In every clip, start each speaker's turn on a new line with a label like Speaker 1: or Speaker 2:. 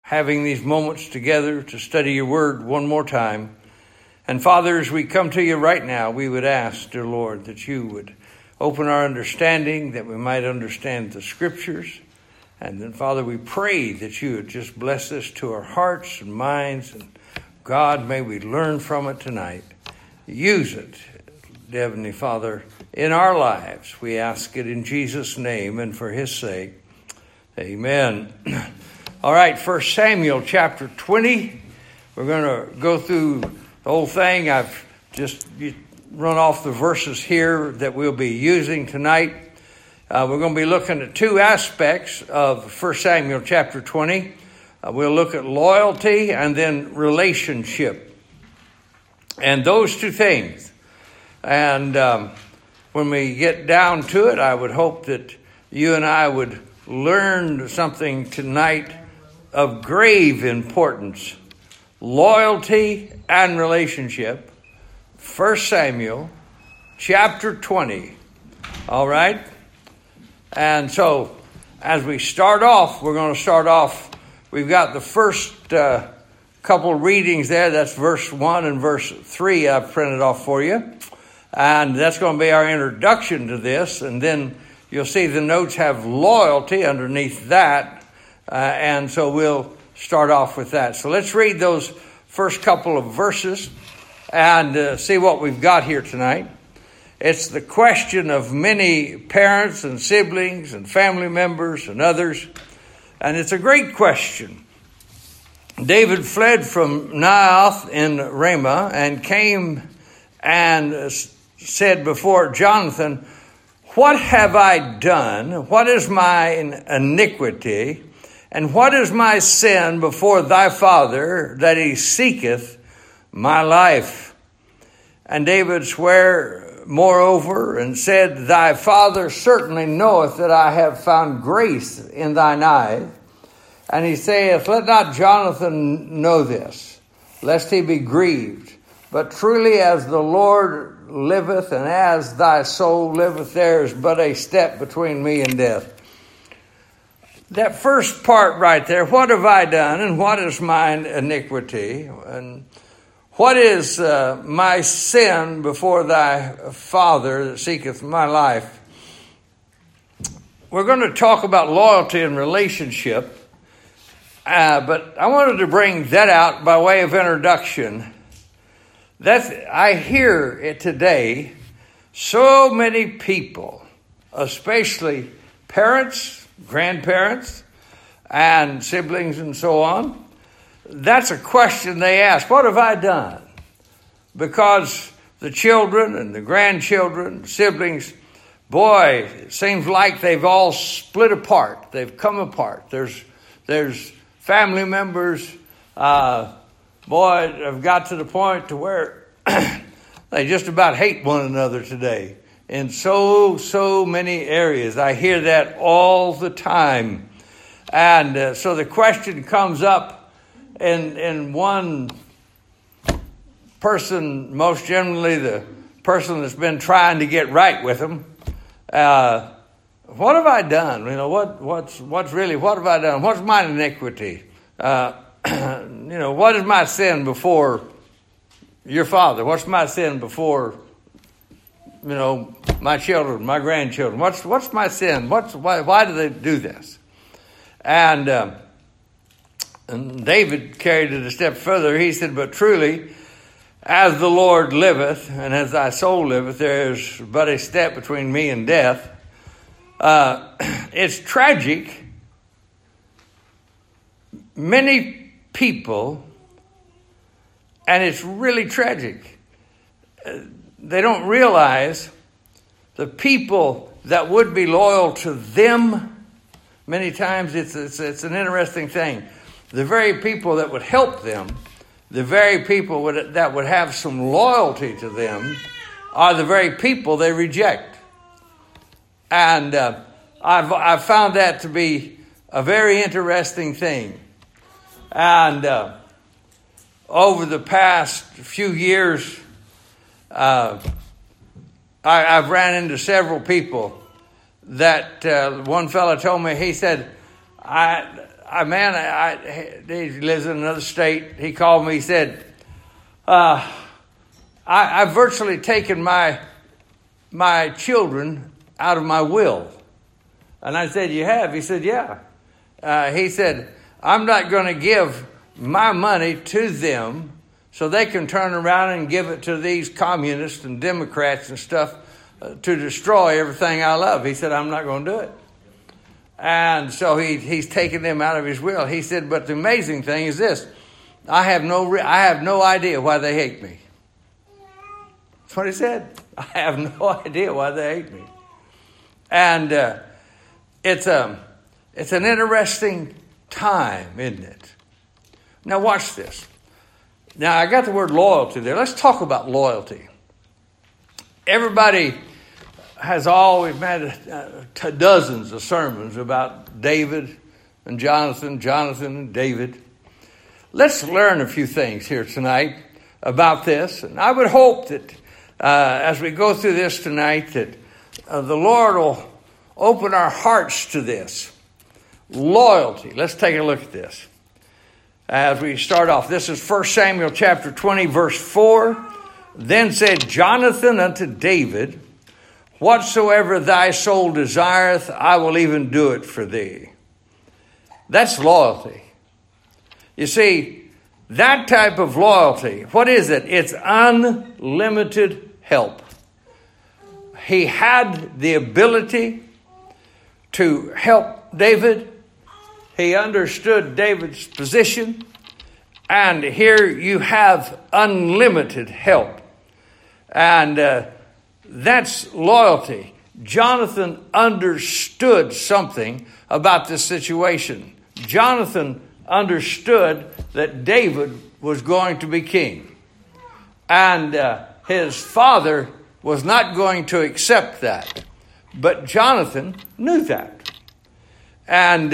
Speaker 1: having these moments together to study your word one more time. And Father, as we come to you right now, we would ask, dear Lord, that you would open our understanding, that we might understand the scriptures. And then, Father, we pray that you would just bless this to our hearts and minds. And God, may we learn from it tonight. Use it, Heavenly Father, in our lives. We ask it in Jesus' name and for his sake. Amen. All right, 1 Samuel chapter 20. We're going to go through the whole thing. I've just run off the verses here that we'll be using tonight. We're going to be looking at two aspects of 1 Samuel chapter 20. We'll look at loyalty and then relationship. And those two things. And when we get down to it, I would hope that you and I would learn something tonight of grave importance. Loyalty and relationship. 1 Samuel chapter 20. All right? And so, as we start off, we're going to start off, we've got the first couple readings there. That's verse 1 and verse 3 I've printed off for you. And that's going to be our introduction to this. And then you'll see the notes have loyalty underneath that. And so we'll start off with that. So let's read those first couple of verses and see what we've got here tonight. It's the question of many parents and siblings and family members and others. And it's a great question. David fled from Naioth in Ramah and came and said before Jonathan, "What have I done? What is my iniquity? And what is my sin before thy father, that he seeketh my life?" And David sware moreover and said, "Thy father certainly knoweth that I have found grace in thine eyes." And he saith, "Let not Jonathan know this, lest he be grieved. But truly as the Lord liveth, and as thy soul liveth, there is but a step between me and death." That first part right there, what have I done, and what is mine iniquity, and what is my sin before thy father that seeketh my life? We're going to talk about loyalty and relationship, but I wanted to bring that out by way of introduction. I hear it today, so many people, especially parents, grandparents, and siblings and so on, that's a question they ask. What have I done? Because the children and the grandchildren, siblings, boy, it seems like they've all split apart. They've come apart. There's family members, have got to the point to where they just about hate one another today. In so many areas. I hear that all the time. And so the question comes up in one person, most generally the person that's been trying to get right with them. What have I done? You know, what have I done? What's my iniquity? What is my sin before your father? What's my sin before, my children, my grandchildren? What's my sin? Why do they do this? And David carried it a step further. He said, "But truly, as the Lord liveth, and as thy soul liveth, there is but a step between me and death." It's tragic. Many people, and it's really tragic, they don't realize the people that would be loyal to them. Many times it's an interesting thing. The very people that would help them, the very people that would have some loyalty to them, are the very people they reject. And I've found that to be a very interesting thing. And over the past few years, I've ran into several people that one fella told me, he said, he lives in another state. He called me. He said, I've virtually taken my children out of my will. And I said, you have? He said, yeah. He said, I'm not going to give my money to them so they can turn around and give it to these communists and Democrats and stuff to destroy everything I love. He said, I'm not going to do it. And so he's taken them out of his will. He said, but the amazing thing is this. I have no idea why they hate me. That's what he said. I have no idea why they hate me. And it's an interesting time, isn't it? Now watch this. Now I got the word loyalty there. Let's talk about loyalty. Everybody has always made dozens of sermons about David and Jonathan and David. Let's learn a few things here tonight about this. And I would hope that as we go through this tonight that the Lord will open our hearts to this. Loyalty. Let's take a look at this. As we start off, this is 1 Samuel chapter 20, verse 4. Then said Jonathan unto David, whatsoever thy soul desireth, I will even do it for thee. That's loyalty. You see, that type of loyalty, what is it? It's unlimited help. He had the ability to help David. He understood David's position. And here you have unlimited help. And that's loyalty. Jonathan understood something about this situation. Jonathan understood that David was going to be king. And his father was not going to accept that. But Jonathan knew that. And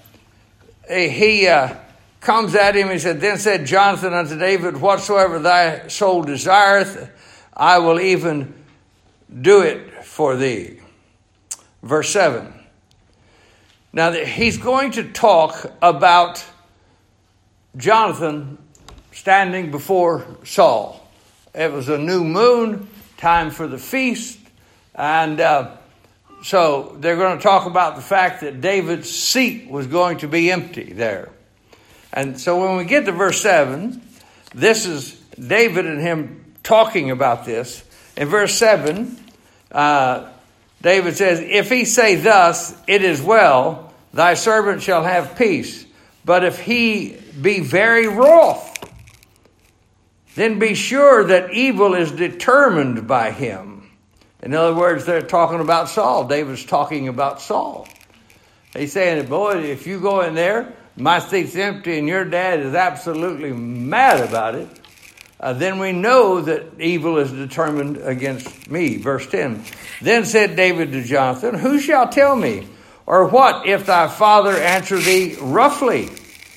Speaker 1: he comes at him. He said, then said Jonathan unto David, whatsoever thy soul desireth, I will even do it for thee. Verse 7. Now he's going to talk about Jonathan standing before Saul. It was a new moon, time for the feast. And so they're going to talk about the fact that David's seat was going to be empty there. And so when we get to verse 7, this is David and him talking about this. In verse 7, David says, if he say thus, it is well, thy servant shall have peace. But if he be very wroth, then be sure that evil is determined by him. In other words, they're talking about Saul. David's talking about Saul. He's saying, boy, if you go in there, my seat's empty and your dad is absolutely mad about it, then we know that evil is determined against me. Verse 10. Then said David to Jonathan, who shall tell me? Or what if thy father answer thee roughly?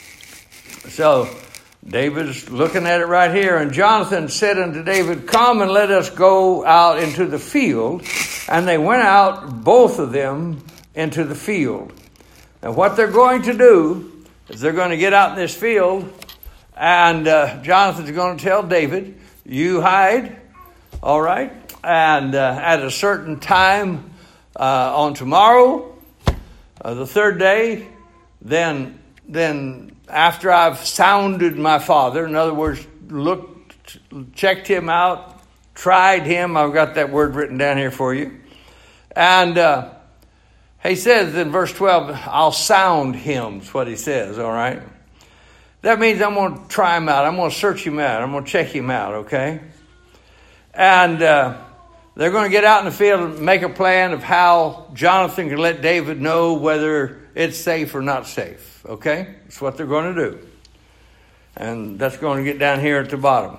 Speaker 1: So David's looking at it right here. And Jonathan said unto David, come and let us go out into the field. And they went out, both of them, into the field. And what they're going to do is they're going to get out in this field. And Jonathan's going to tell David, you hide, all right? And at a certain time on tomorrow, the third day, then after I've sounded my father, in other words, checked him out, tried him. I've got that word written down here for you. And he says in verse 12, I'll sound him, is what he says, all right? That means I'm going to try him out. I'm going to search him out. I'm going to check him out, okay? And they're going to get out in the field and make a plan of how Jonathan can let David know whether it's safe or not safe, okay? That's what they're going to do. And that's going to get down here at the bottom.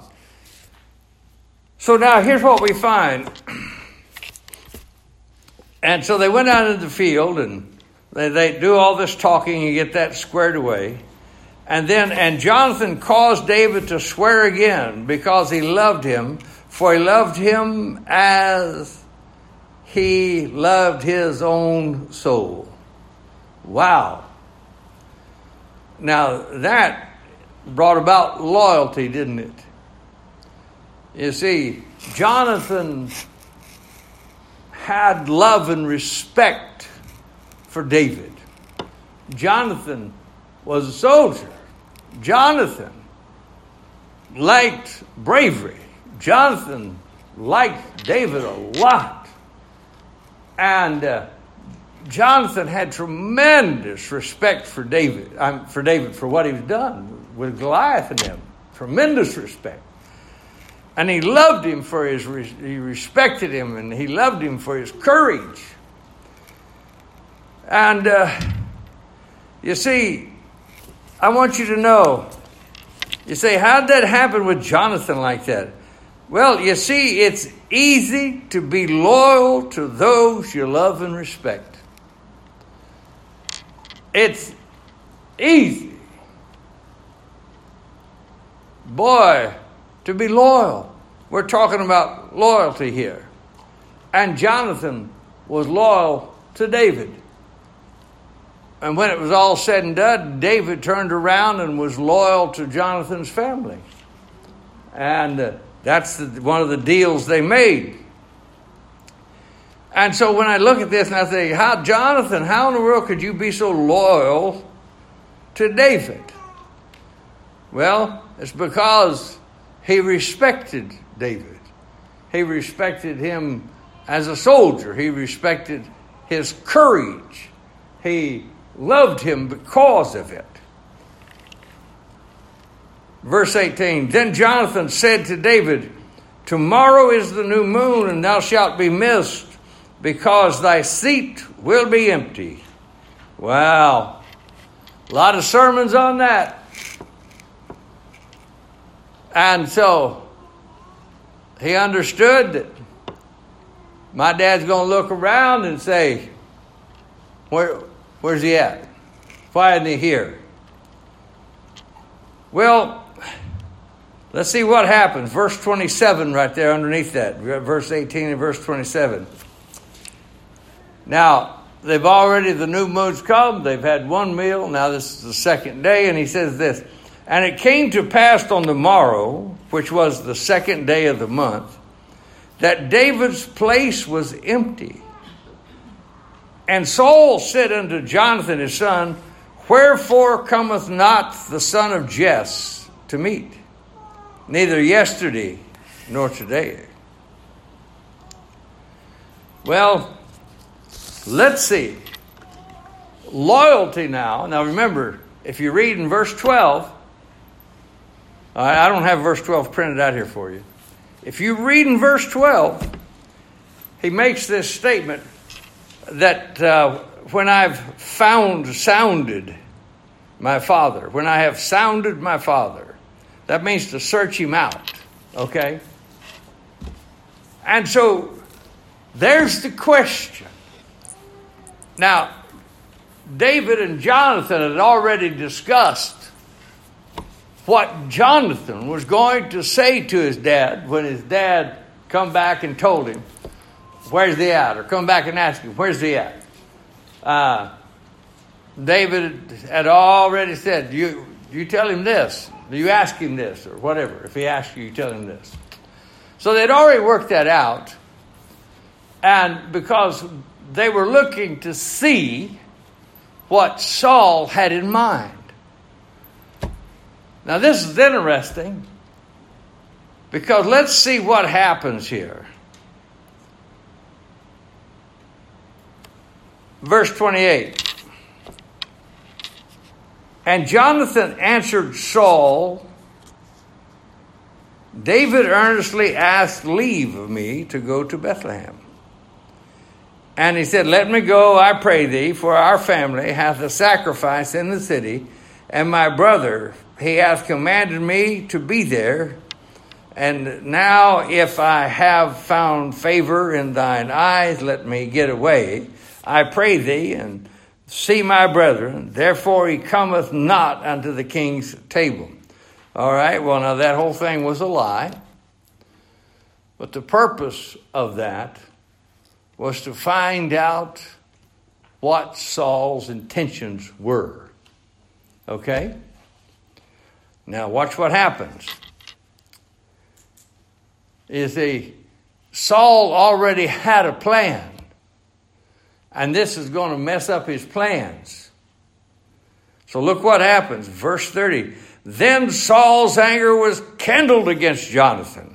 Speaker 1: So now here's what we find. And so they went out into the field and they do all this talking and get that squared away. And Jonathan caused David to swear again because he loved him, for he loved him as he loved his own soul. Wow. Now, that brought about loyalty, didn't it? You see, Jonathan had love and respect for David. Jonathan was a soldier. Jonathan liked bravery. Jonathan liked David a lot. And Jonathan had tremendous respect for David, for what he's done with Goliath and him. Tremendous respect. And he loved him he respected him, and he loved him for his courage. And you see, I want you to know, you say, how did that happen with Jonathan like that? Well, you see, it's easy to be loyal to those you love and respect. It's easy, boy, to be loyal. We're talking about loyalty here. And Jonathan was loyal to David. And when it was all said and done, David turned around and was loyal to Jonathan's family. And that's one of the deals they made. And so when I look at this and I say, Jonathan, how in the world could you be so loyal to David? Well, it's because he respected David. He respected him as a soldier. He respected his courage. He loved him because of it. Verse 18, then Jonathan said to David, tomorrow is the new moon, and thou shalt be missed, because thy seat will be empty. Wow. A lot of sermons on that. And so he understood that my dad's going to look around and say, where's he at? Why isn't he here? Well, let's see what happens. Verse 27 right there underneath that. Verse 18 and verse 27. Now, the new moon's come. They've had one meal. Now this is the second day. And he says this, and it came to pass on the morrow, which was the second day of the month, that David's place was empty. And Saul said unto Jonathan his son, wherefore cometh not the son of Jesse to meet, neither yesterday nor today? Well, let's see. Loyalty now. Now remember, if you read in verse 12, I don't have verse 12 printed out here for you. If you read in verse 12, he makes this statement that when I've sounded my father, when I have sounded my father, that means to search him out, okay? And so there's the question. Now, David and Jonathan had already discussed what Jonathan was going to say to his dad when his dad come back and told him, where's he at? Or come back and ask him, where's he at? David had already said, you tell him this. You ask him this or whatever. If he asks you, you tell him this. So they'd already worked that out. And because they were looking to see what Saul had in mind. Now this is interesting because let's see what happens here. Verse 28. And Jonathan answered Saul, David earnestly asked leave of me to go to Bethlehem. And he said, let me go, I pray thee, for our family hath a sacrifice in the city, and my brother, he hath commanded me to be there. And now if I have found favor in thine eyes, let me get away, I pray thee, and see my brethren. Therefore he cometh not unto the king's table. All right, well, now that whole thing was a lie. But the purpose of that was to find out what Saul's intentions were. Okay? Now watch what happens. Saul already had a plan. And this is going to mess up his plans. So look what happens. Verse 30. Then Saul's anger was kindled against Jonathan.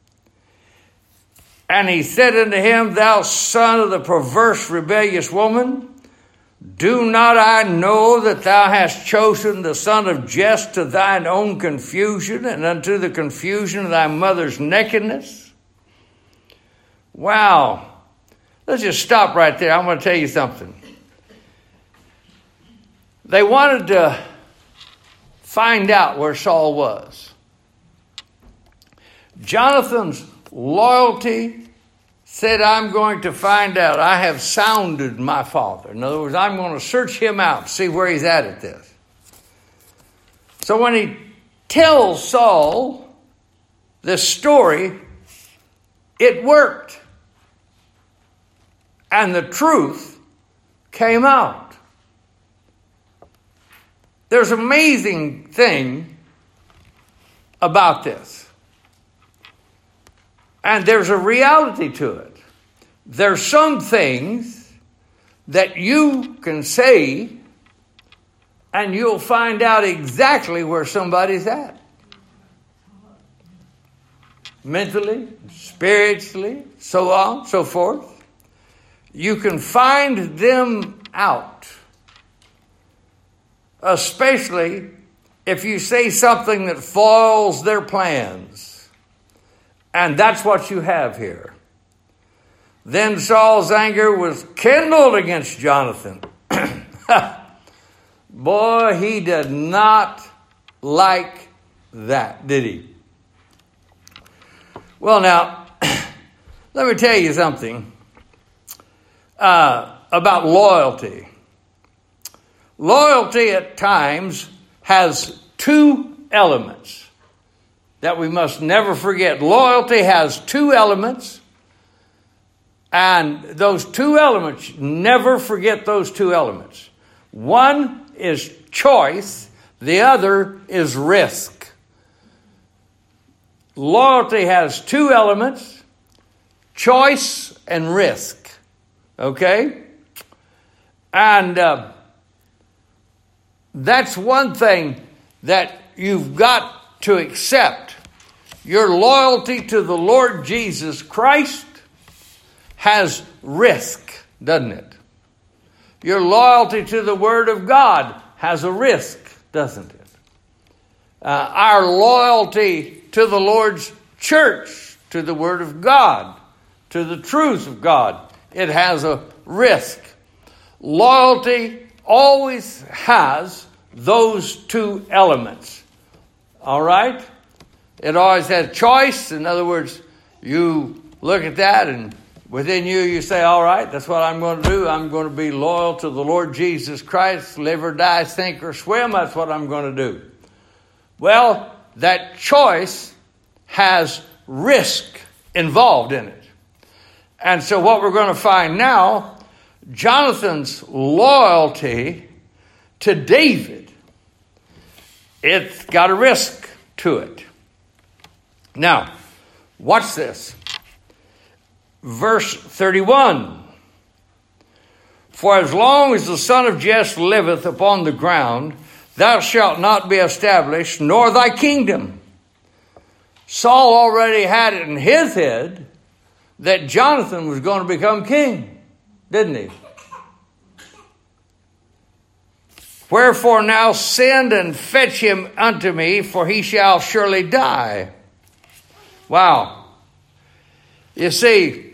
Speaker 1: And he said unto him, Thou son of the perverse, rebellious woman, do not I know that thou hast chosen the son of Jesse to thine own confusion and unto the confusion of thy mother's nakedness? Wow. Let's just stop right there. I'm going to tell you something. They wanted to find out where Saul was. Jonathan's loyalty said, I'm going to find out. I have sounded my father. In other words, I'm going to search him out, see where he's at this. So when he tells Saul this story, it worked. And the truth came out. There's an amazing thing about this. And there's a reality to it. There's some things that you can say and you'll find out exactly where somebody's at. Mentally, spiritually, so on, so forth. You can find them out. Especially if you say something that foils their plans. And that's what you have here. Then Saul's anger was kindled against Jonathan. Boy, he did not like that, did he? Well, now, let me tell you something about loyalty. Loyalty at times has two elements that we must never forget. Loyalty has two elements, and those two elements, never forget those two elements. One is choice, the other is risk. Loyalty has two elements, choice and risk. Okay? And that's one thing that you've got to accept. Your loyalty to the Lord Jesus Christ has risk, doesn't it? Your loyalty to the Word of God has a risk, doesn't it? Our loyalty to the Lord's church, to the Word of God, to the truth of God, it has a risk. Loyalty always has those two elements. All right? It always has choice. In other words, you look at that and within you say, all right, that's what I'm going to do. I'm going to be loyal to the Lord Jesus Christ. Live or die, sink or swim. That's what I'm going to do. Well, that choice has risk involved in it. And so what we're going to find now, Jonathan's loyalty to David, it's got a risk to it. Now, watch this. Verse 31. For as long as the son of Jesse liveth upon the ground, thou shalt not be established, nor thy kingdom. Saul already had it in his head that Jonathan was going to become king, didn't he? Wherefore now send and fetch him unto me, for he shall surely die. Wow. You see,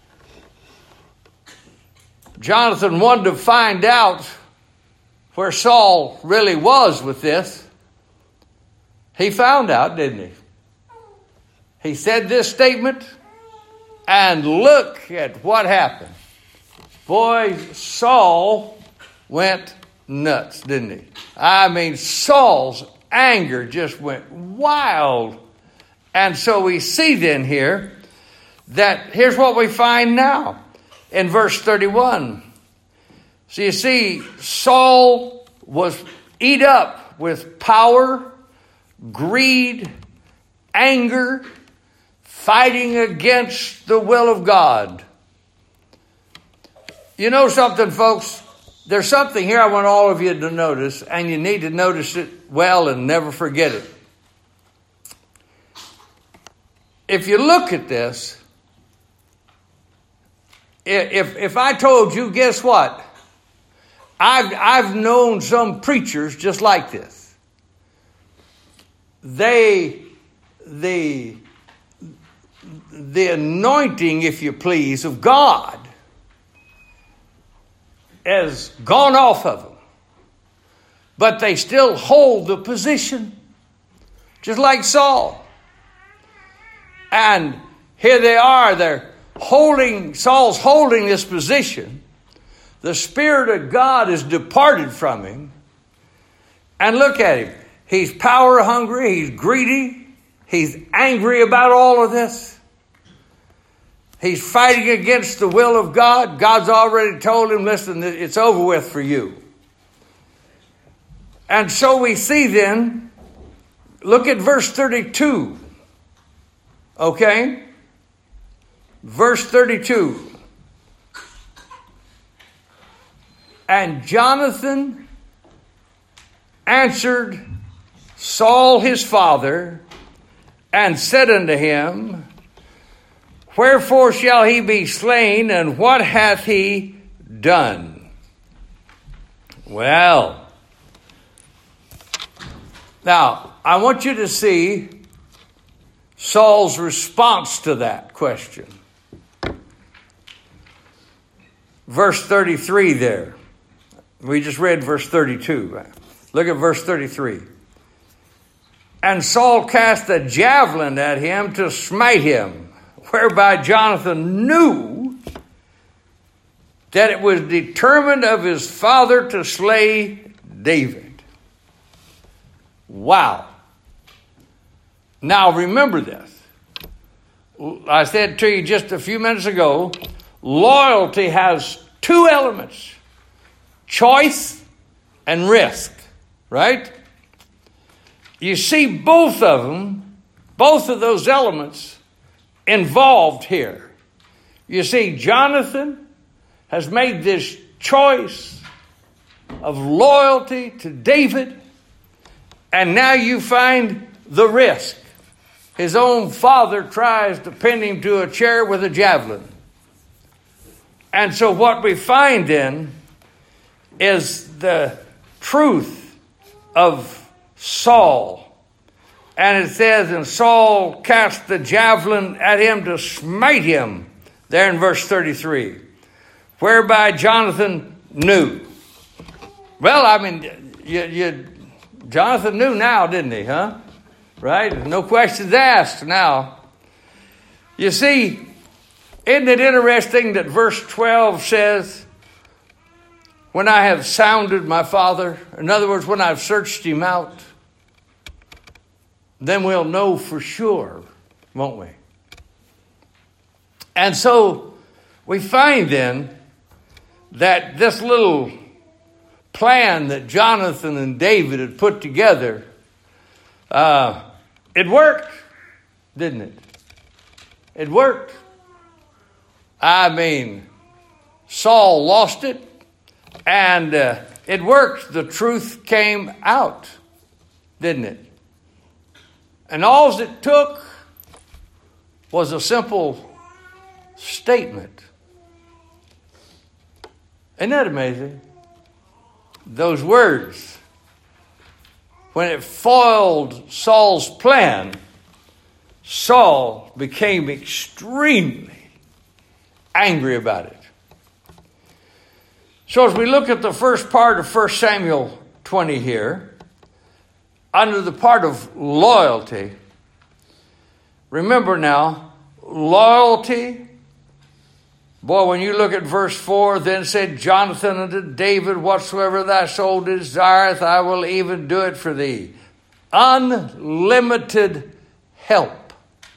Speaker 1: Jonathan wanted to find out where Saul really was with this. He found out, didn't he? He said this statement, and look at what happened. Boy, Saul went nuts, didn't he? I mean, Saul's anger just went wild. And so we see then here that here's what we find now in verse 31. So you see, Saul was eat up with power, greed, anger, fighting against the will of God. You know something, folks? There's something here I want all of you to notice, and you need to notice it well and never forget it. If you look at this, if I told you, guess what? I've known some preachers just like this. The anointing, if you please, of God has gone off of them. But they still hold the position, just like Saul. And here they are, Saul's holding this position. The Spirit of God has departed from him. And look at him. He's power hungry, he's greedy, he's angry about all of this. He's fighting against the will of God. God's already told him, listen, it's over with for you. And so we see then, look at verse 32. Okay? Verse 32. And Jonathan answered Saul his father and said unto him, wherefore shall he be slain, and what hath he done? Well, now, I want you to see Saul's response to that question. Verse 33 there. We just read verse 32. Look at verse 33. And Saul cast a javelin at him to smite him, whereby Jonathan knew that it was determined of his father to slay David. Wow. Now remember this. I said to you just a few minutes ago, loyalty has two elements: choice and risk, right? You see both of them, both of those elements involved here. You see, Jonathan has made this choice of loyalty to David, and now you find the risk. His own father tries to pin him to a chair with a javelin. And so what we find then is the truth of Saul. And it says, and Saul cast the javelin at him to smite him, there in verse 33, whereby Jonathan knew. Well, I mean, Jonathan knew now, didn't he, huh? Right? No questions asked now. You see, isn't it interesting that verse 12 says, when I have sounded my father, in other words, when I've searched him out, then we'll know for sure, won't we? And so we find then that this little plan that Jonathan and David had put together, it worked, didn't it? It worked. I mean, Saul lost it, and it worked. The truth came out, didn't it? And all it took was a simple statement. Isn't that amazing? Those words, when it foiled Saul's plan, Saul became extremely angry about it. So as we look at the first part of 1 Samuel 20 here, under the part of loyalty, remember now, loyalty, boy, when you look at verse 4, then said Jonathan unto David, whatsoever thy soul desireth, I will even do it for thee. Unlimited help.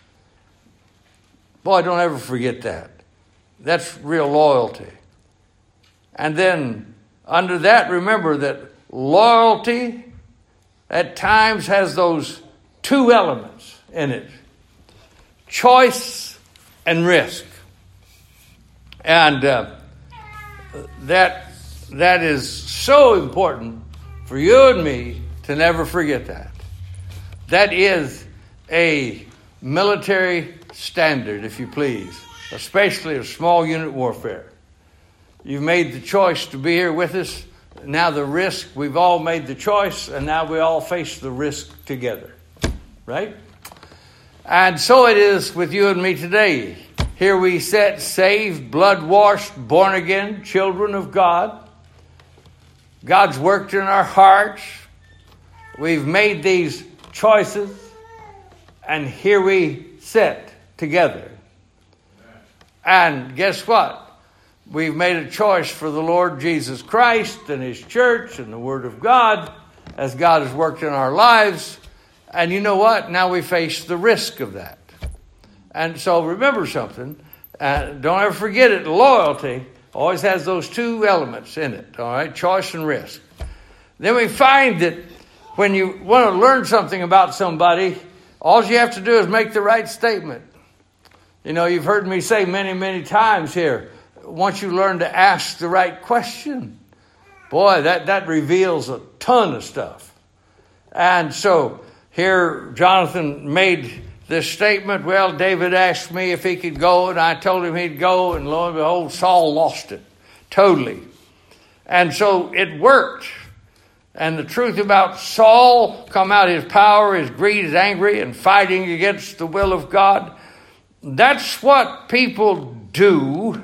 Speaker 1: Boy, don't ever forget that. That's real loyalty. And then under that, remember that loyalty at times has those two elements in it: choice and risk. And that is so important for you and me to never forget that. That is a military standard, if you please, especially of small unit warfare. You've made the choice to be here with us. Now the risk, we've all made the choice, and now we all face the risk together. Right? And so it is with you and me today. Here we sit, saved, blood-washed, born-again, children of God. God's worked in our hearts. We've made these choices, and here we sit together. And guess what? We've made a choice for the Lord Jesus Christ and His church and the Word of God as God has worked in our lives. And you know what? Now we face the risk of that. And so remember something. Don't ever forget it. Loyalty always has those two elements in it. All right? Choice and risk. Then we find that when you want to learn something about somebody, all you have to do is make the right statement. You know, you've heard me say many, many times here, once you learn to ask the right question, boy, that reveals a ton of stuff. And so here Jonathan made this statement. Well, David asked me if he could go, and I told him he'd go, and lo and behold, Saul lost it totally. And so it worked. And the truth about Saul come out: his power, his greed, his angry, and fighting against the will of God. That's what people do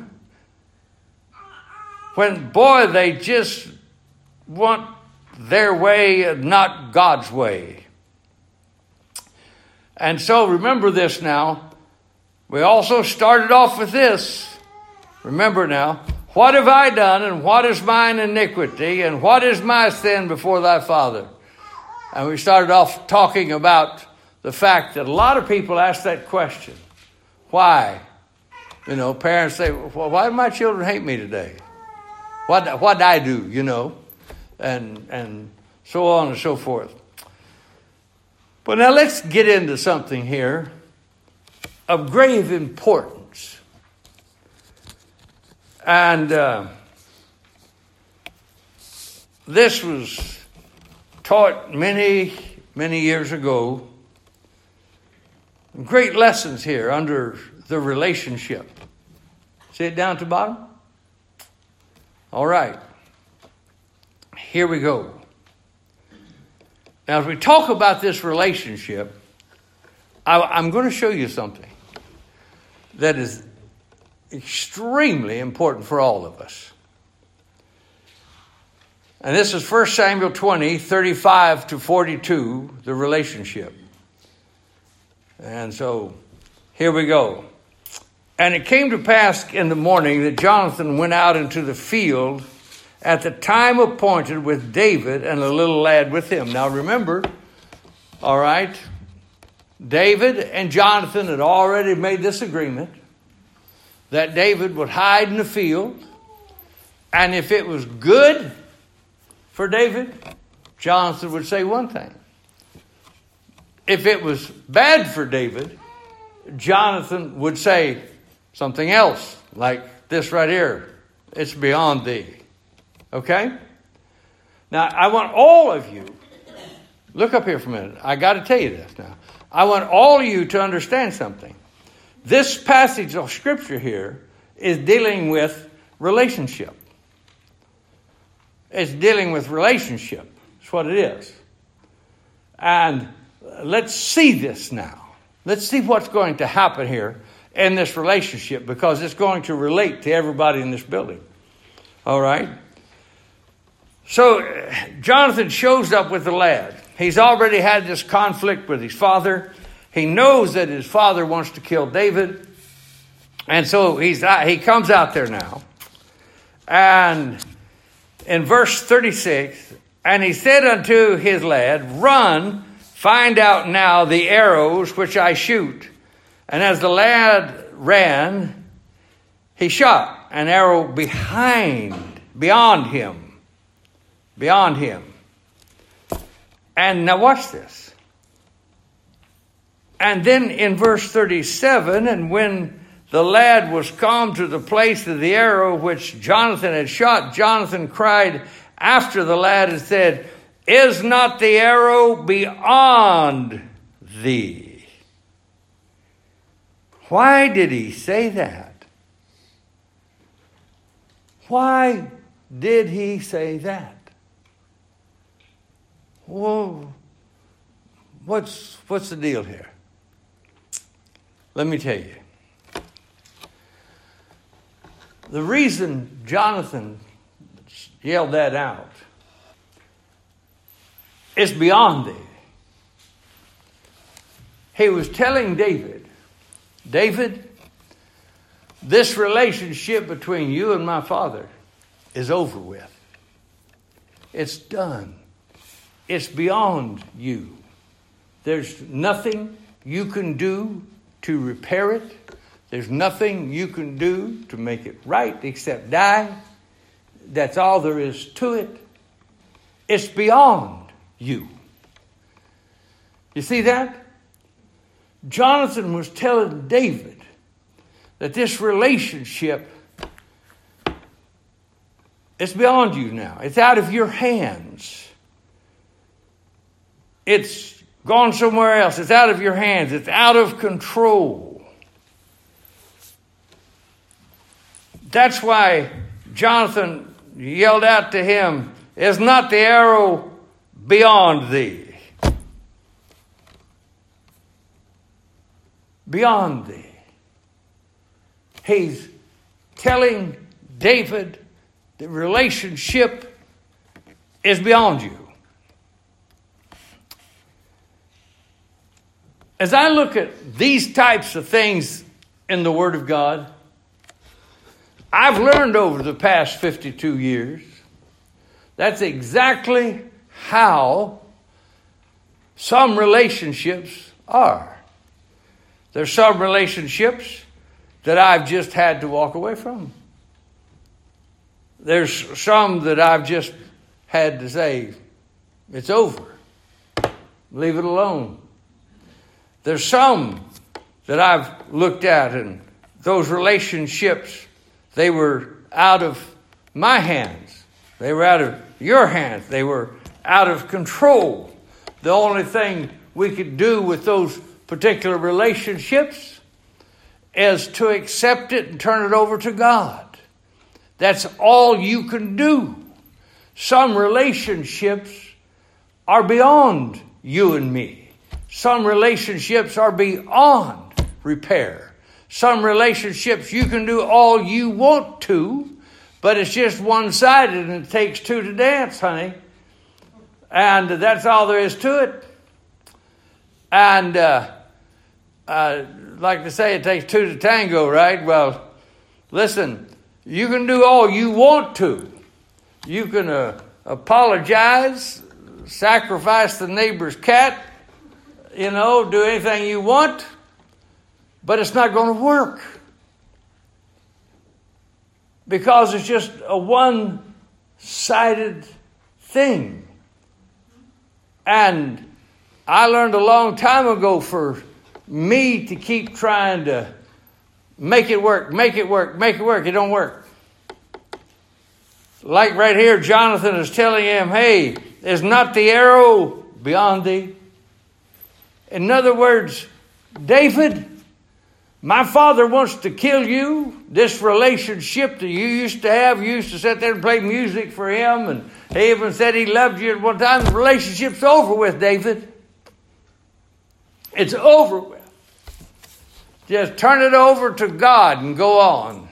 Speaker 1: when, boy, they just want their way and not God's way. And so remember this now. We also started off with this. Remember now. What have I done, and what is mine iniquity, and what is my sin before thy Father? And we started off talking about the fact that a lot of people ask that question. Why? You know, parents say, well, why do my children hate me today? What did I do, you know? And so on and so forth. But now let's get into something here of grave importance. And this was taught many, many years ago. Great lessons here under the relationship. See it down at the bottom? All right. Here we go. Now, as we talk about this relationship, I'm going to show you something that is extremely important for all of us. And this is 1 Samuel 20, 35 to 42, the relationship. And so, here we go. And it came to pass in the morning that Jonathan went out into the field at the time appointed with David and a little lad with him. Now remember, all right, David and Jonathan had already made this agreement that David would hide in the field. And if it was good for David, Jonathan would say one thing. If it was bad for David, Jonathan would say something else, like this right here. It's beyond thee. Okay? Now, I want all of you, look up here for a minute. I got to tell you this now. I want all of you to understand something. This passage of Scripture here is dealing with relationship. It's dealing with relationship. That's what it is. And let's see this now. Let's see what's going to happen here in this relationship, because it's going to relate to everybody in this building. All right? So Jonathan shows up with the lad. He's already had this conflict with his father. He knows that his father wants to kill David. And so he comes out there now. And in verse 36, and he said unto his lad, Run, find out now the arrows which I shoot. And as the lad ran, he shot an arrow beyond him. And now watch this. And then in verse 37, and when the lad was come to the place of the arrow which Jonathan had shot, Jonathan cried after the lad and said, Is not the arrow beyond thee? Why did he say that? Why did he say that? Well, what's the deal here? Let me tell you. The reason Jonathan yelled that out is beyond thee. He was telling David, David, this relationship between you and my father is over with. It's done. It's beyond you. There's nothing you can do to repair it. There's nothing you can do to make it right except die. That's all there is to it. It's beyond you. You see that? Jonathan was telling David that this relationship is beyond you now. It's out of your hands. It's gone somewhere else. It's out of your hands. It's out of control. That's why Jonathan yelled out to him, Is not the arrow beyond thee? Beyond thee. He's telling David the relationship is beyond you. As I look at these types of things in the Word of God, I've learned over the past 52 years that's exactly how some relationships are. There's some relationships that I've just had to walk away from. There's some that I've just had to say, it's over. Leave it alone. There's some that I've looked at, and those relationships, they were out of my hands. They were out of your hands. They were out of control. The only thing we could do with those particular relationships is to accept it and turn it over to God. That's all you can do. Some relationships are beyond you and me. Some relationships are beyond repair. Some relationships you can do all you want to, but it's just one-sided and it takes two to dance, honey. And that's all there is to it. And like to say it takes two to tango, right? Well, listen, you can do all you want to. You can apologize, sacrifice the neighbor's cat, do anything you want, but it's not going to work. Because it's just a one-sided thing. And I learned a long time ago for me to keep trying to make it work. It don't work. Like right here, Jonathan is telling him, hey, is not the arrow beyond thee? In other words, David, my father wants to kill you. This relationship that you used to have, you used to sit there and play music for him, and he even said he loved you at one time. The relationship's over with, David. It's over with. Just turn it over to God and go on.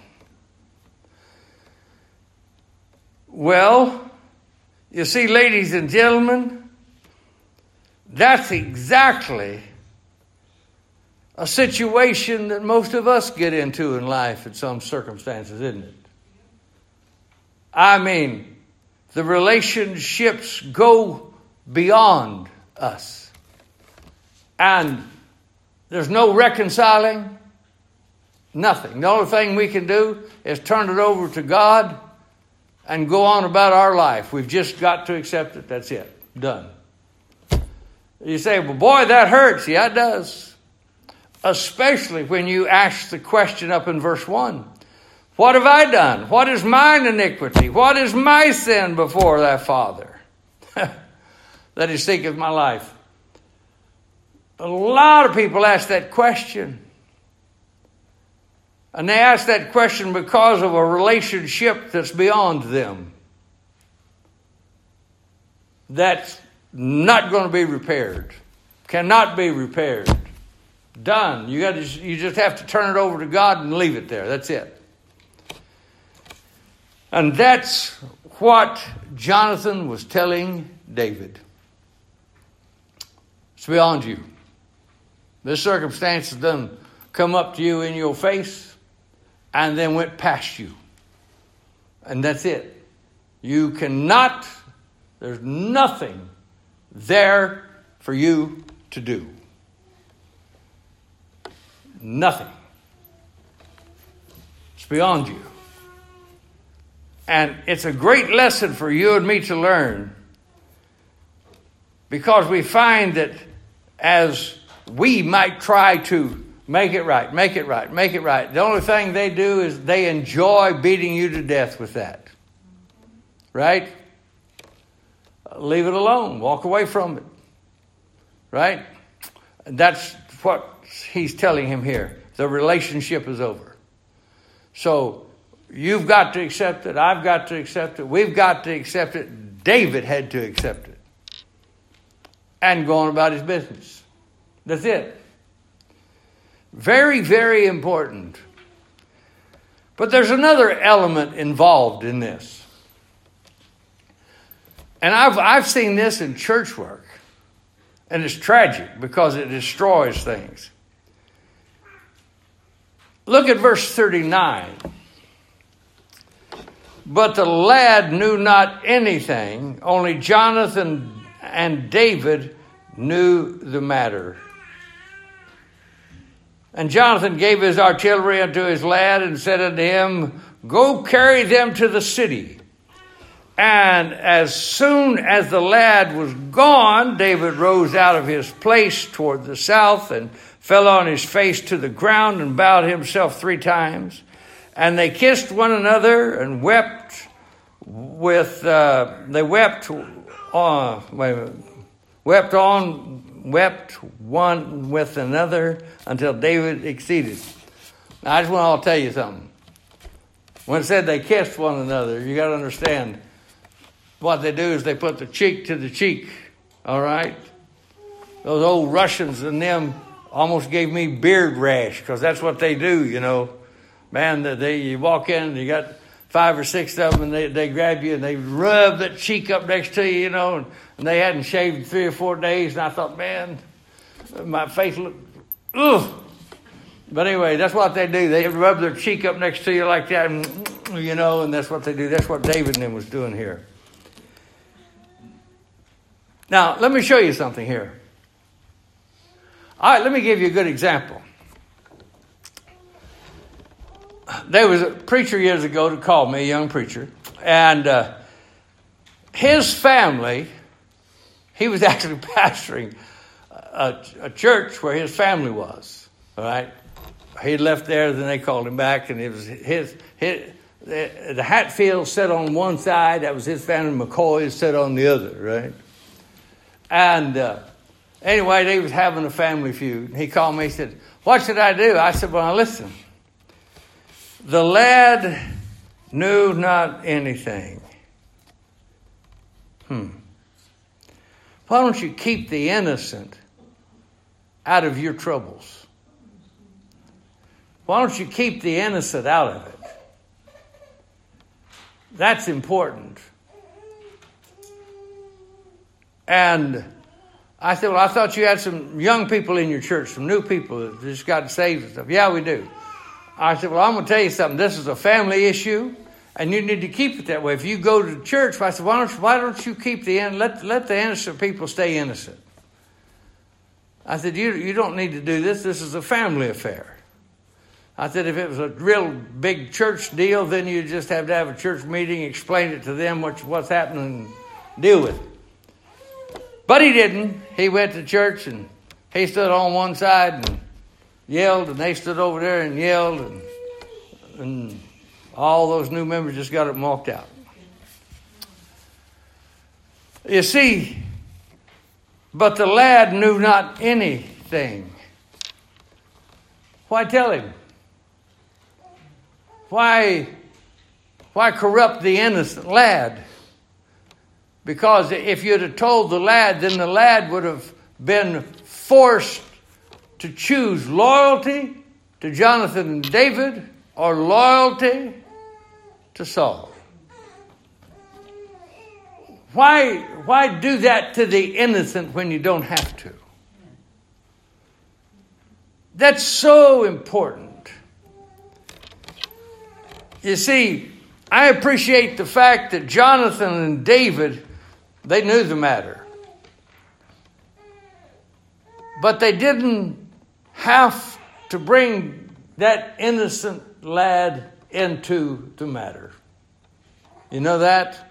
Speaker 1: Well, you see, ladies and gentlemen, that's exactly a situation that most of us get into in life in some circumstances, isn't it? I mean, the relationships go beyond us. And there's no reconciling, nothing. The only thing we can do is turn it over to God and go on about our life. We've just got to accept it. That's it. Done. You say, well, boy, that hurts. Yeah, it does. Especially when you ask the question up in verse 1. What have I done? What is mine iniquity? What is my sin before thy Father? That he seeketh my life. A lot of people ask that question. And they ask that question because of a relationship that's beyond them. That's not going to be repaired. Cannot be repaired. Done. You just have to turn it over to God and leave it there. That's it. And that's what Jonathan was telling David. It's beyond you. This circumstance has done come up to you in your face and then went past you. And that's it. You cannot, there's nothing there for you to do. Nothing. It's beyond you. And it's a great lesson for you and me to learn, because we find that as we might try to make it right, the only thing they do is they enjoy beating you to death with that. Right? Leave it alone. Walk away from it. Right? That's what he's telling him here. The relationship is over. So you've got to accept it. I've got to accept it. We've got to accept it. David had to accept it. And go on about his business. That's it. Very, very important. But there's another element involved in this. And I've seen this in church work. And it's tragic because it destroys things. Look at verse 39. But the lad knew not anything, only Jonathan and David knew the matter. And Jonathan gave his artillery unto his lad and said unto him, Go carry them to the city. And as soon as the lad was gone, David rose out of his place toward the south and fell on his face to the ground and bowed himself 3 times. And they kissed one another and wept one with another until David exceeded. Now, I just want to tell you something. When it said they kissed one another, you got to understand what they do is they put the cheek to the cheek. All right? Those old Russians and them almost gave me beard rash because that's what they do, you know. Man, you walk in and you got 5 or 6 of them and they grab you and they rub that cheek up next to you, you know, and they hadn't shaved in 3 or 4 days. And I thought, man, my face looked, ugh. But anyway, that's what they do. They rub their cheek up next to you like that, and, you know, and that's what they do. That's what David and them was doing here. Now, let me show you something here. All right, let me give you a good example. There was a preacher years ago that called me, a young preacher, and his family, he was actually pastoring a church where his family was, all right? He left there, then they called him back, and it was the Hatfield sat on one side, that was his family, McCoy sat on the other, right? And anyway, they was having a family feud. He called me, he said, what should I do? I said, well, listen. The lad knew not anything. Why don't you keep the innocent out of your troubles? Why don't you keep the innocent out of it? That's important. And I said, well, I thought you had some young people in your church, some new people that just got saved and stuff. Yeah, we do. I said, well, I'm going to tell you something. This is a family issue, and you need to keep it that way. If you go to church, I said, why don't you keep let the innocent people stay innocent? I said, you don't need to do this. This is a family affair. I said, if it was a real big church deal, then you just have to have a church meeting, explain it to them what's happening, and deal with it. But he didn't. He went to church and he stood on one side and yelled, and they stood over there and yelled, and all those new members just got up and walked out. You see, but the lad knew not anything. Why tell him? Why corrupt the innocent lad? Because if you'd have told the lad, then the lad would have been forced to choose loyalty to Jonathan and David or loyalty to Saul. Why do that to the innocent when you don't have to? That's so important. You see, I appreciate the fact that Jonathan and David, they knew the matter. But they didn't have to bring that innocent lad into the matter. You know that?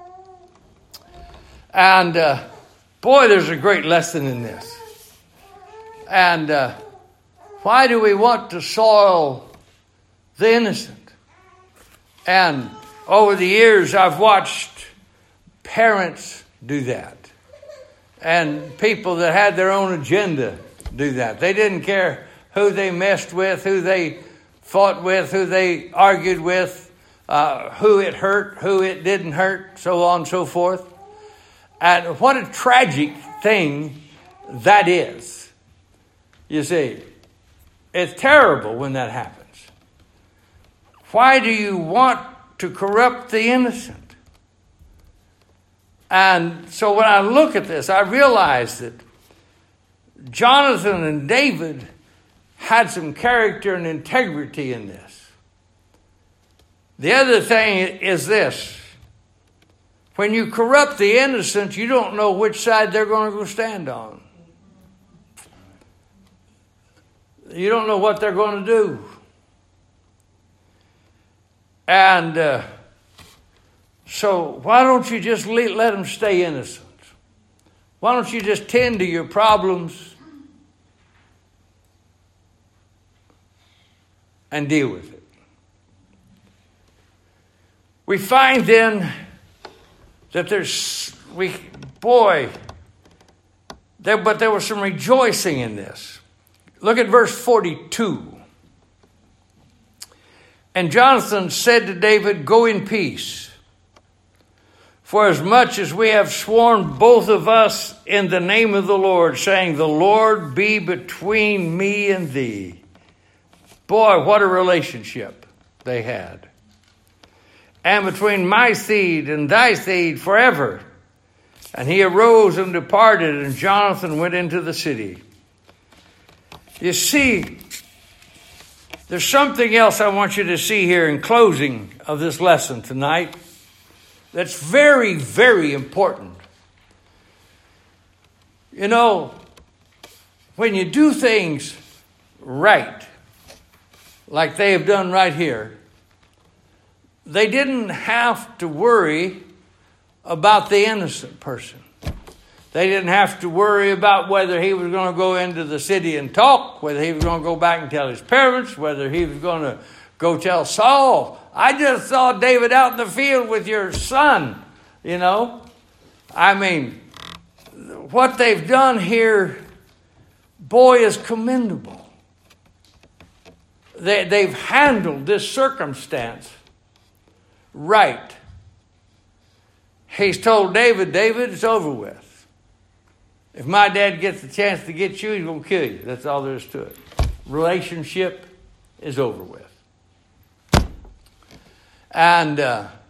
Speaker 1: And boy, there's a great lesson in this. And why do we want to soil the innocent? And over the years, I've watched parents do that. And people that had their own agenda do that. They didn't care who they messed with, who they fought with, who they argued with, who it hurt, who it didn't hurt, so on and so forth. And what a tragic thing that is. You see, it's terrible when that happens. Why do you want to corrupt the innocent? And so when I look at this, I realize that Jonathan and David had some character and integrity in this. The other thing is this. When you corrupt the innocent, you don't know which side they're going to go stand on. You don't know what they're going to do. And so why don't you just let them stay innocent? Why don't you just tend to your problems and deal with it? We find then that there was some rejoicing in this. Look at verse 42. And Jonathan said to David, "Go in peace. For as much as we have sworn both of us in the name of the Lord, saying, the Lord be between me and thee." Boy, what a relationship they had. "And between my seed and thy seed forever." And he arose and departed, and Jonathan went into the city. You see, there's something else I want you to see here in closing of this lesson tonight that's very, very important. You know, when you do things right, like they have done right here, they didn't have to worry about the innocent person. They didn't have to worry about whether he was going to go into the city and talk, whether he was going to go back and tell his parents, whether he was going to go tell Saul, "I just saw David out in the field with your son." You know, I mean, what they've done here, boy, is commendable. They've handled this circumstance right. He's told David, "David, it's over with. If my dad gets the chance to get you, he's going to kill you." That's all there is to it. Relationship is over with. And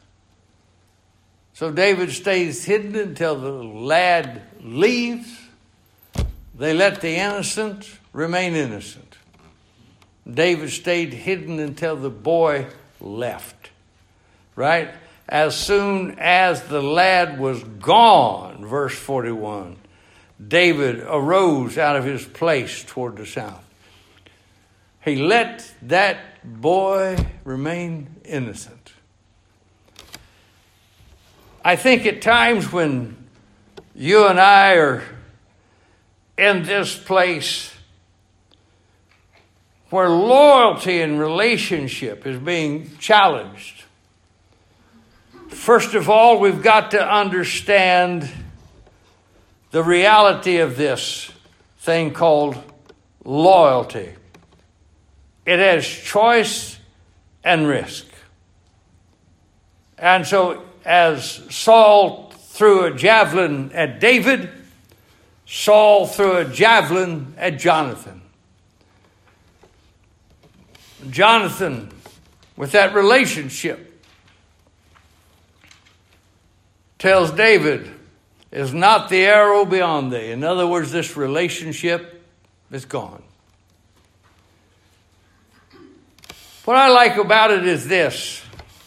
Speaker 1: so David stays hidden until the lad leaves. They let the innocent remain innocent. David stayed hidden until the boy left. Right? As soon as the lad was gone, verse 41, David arose out of his place toward the south. He let that boy remain innocent. I think at times when You and I are in this place where loyalty and relationship is being challenged. First of all, we've got to understand the reality of this thing called loyalty. It has choice and risk. And so as Saul threw a javelin at David, Saul threw a javelin at Jonathan. Jonathan, with that relationship, tells David, is not the arrow beyond thee. In other words, this relationship is gone. What I like about it is this.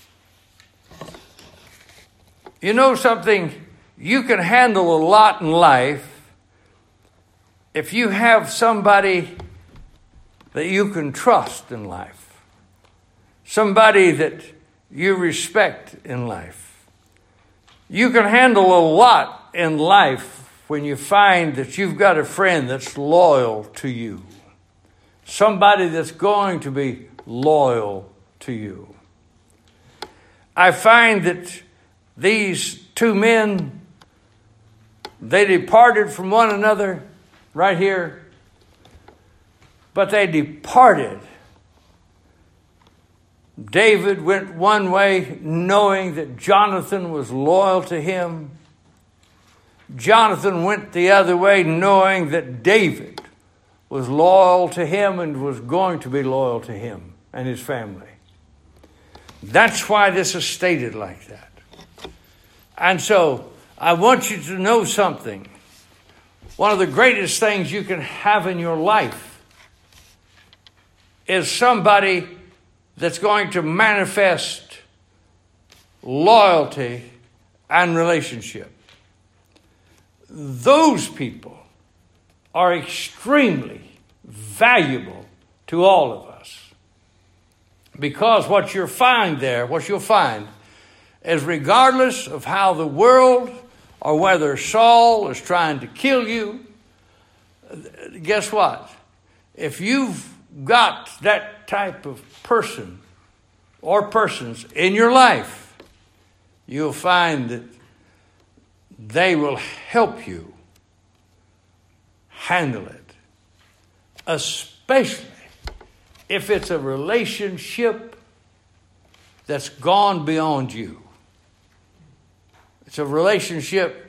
Speaker 1: You know something? You can handle a lot in life if you have somebody that you can trust in life. Somebody that you respect in life. You can handle a lot in life when you find that you've got a friend that's loyal to you. Somebody that's going to be loyal to you. I find that these two men, they departed from one another right here, but they departed. David went one way knowing that Jonathan was loyal to him. Jonathan went the other way knowing that David was loyal to him and was going to be loyal to him and his family. That's why this is stated like that. And so I want you to know something. One of the greatest things you can have in your life is somebody that's going to manifest loyalty and relationship. Those people are extremely valuable to all of us. Because what you'll find is regardless of how the world or whether Saul is trying to kill you, guess what? If you've got that type of person or persons in your life, you'll find that they will help you handle it, especially if it's a relationship that's gone beyond you. It's a relationship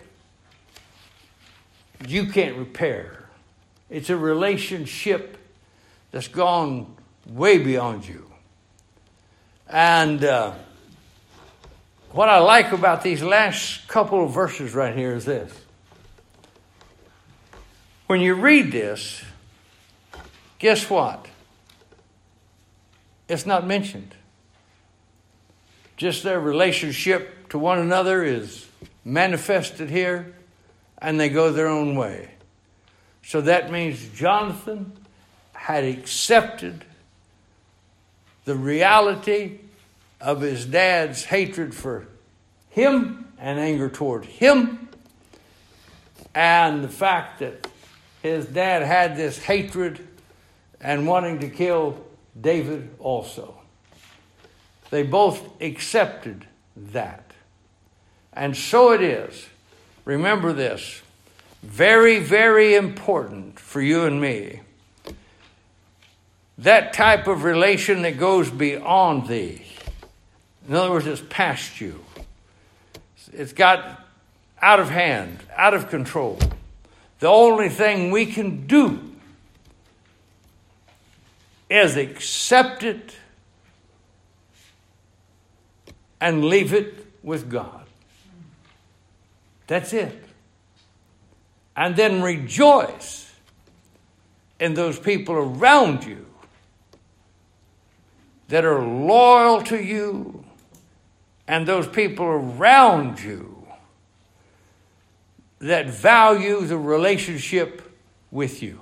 Speaker 1: you can't repair. It's a relationship that's gone way beyond you. And what I like about these last couple of verses right here is this. When you read this, guess what? It's not mentioned. Just their relationship to one another is manifested here, and they go their own way. So that means Jonathan had accepted the reality of his dad's hatred for him and anger toward him, and the fact that his dad had this hatred and wanting to kill David also. They both accepted that. And so it is. Remember this. Very, very important for you and me. That type of relation that goes beyond thee. In other words, it's past you. It's got out of hand, out of control. The only thing we can do is accept it and leave it with God. That's it. And then rejoice in those people around you that are loyal to you and those people around you that value the relationship with you.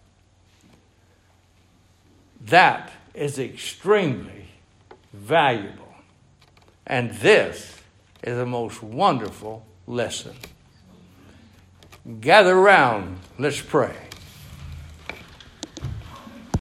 Speaker 1: That is extremely valuable. And this is a most wonderful lesson. Gather round. Let's pray.